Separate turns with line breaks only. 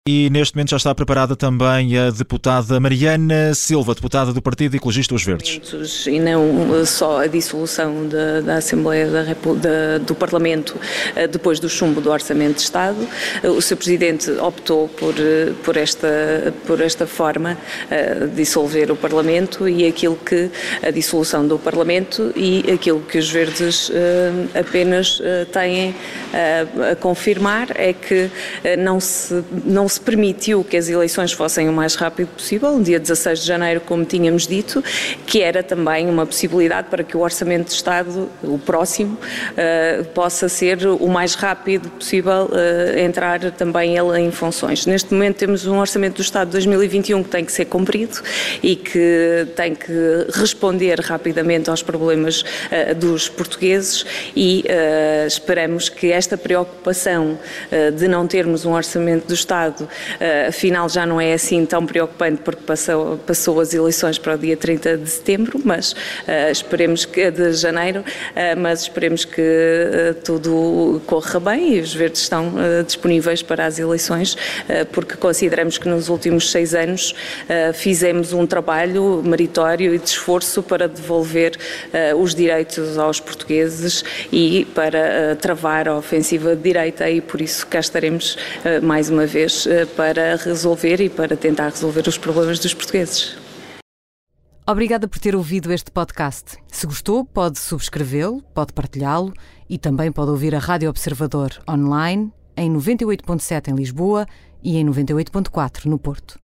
E neste momento já está preparada também a deputada Mariana Silva, deputada do Partido Ecologista Os Verdes.
E não só a dissolução da Assembleia do Parlamento depois do chumbo do Orçamento de Estado. O Sr. Presidente optou por esta forma de dissolver o Parlamento, e aquilo que a dissolução do Parlamento e aquilo que os Verdes apenas têm a confirmar é que não se permitiu que as eleições fossem o mais rápido possível, no dia 16 de janeiro, como tínhamos dito, que era também uma possibilidade para que o Orçamento de Estado, o próximo, possa ser o mais rápido possível, entrar também ele em funções. Neste momento temos um Orçamento do Estado de 2021 que tem que ser cumprido e que tem que responder rapidamente aos problemas dos portugueses, e esperamos que esta preocupação de não termos um Orçamento do Estado afinal já não é assim tão preocupante, porque passou as eleições para o dia 30 de setembro, mas esperemos que de janeiro, mas esperemos que tudo corra bem, e os Verdes estão disponíveis para as eleições, porque consideramos que nos últimos 6 anos fizemos um trabalho meritório e de esforço para devolver os direitos aos portugueses e para travar a ofensiva de direita, e por isso cá estaremos mais uma vez para resolver e para tentar resolver os problemas dos portugueses.
Obrigada por ter ouvido este podcast. Se gostou, pode subscrevê-lo, pode partilhá-lo e também pode ouvir a Rádio Observador online em 98.7 em Lisboa e em 98.4 no Porto.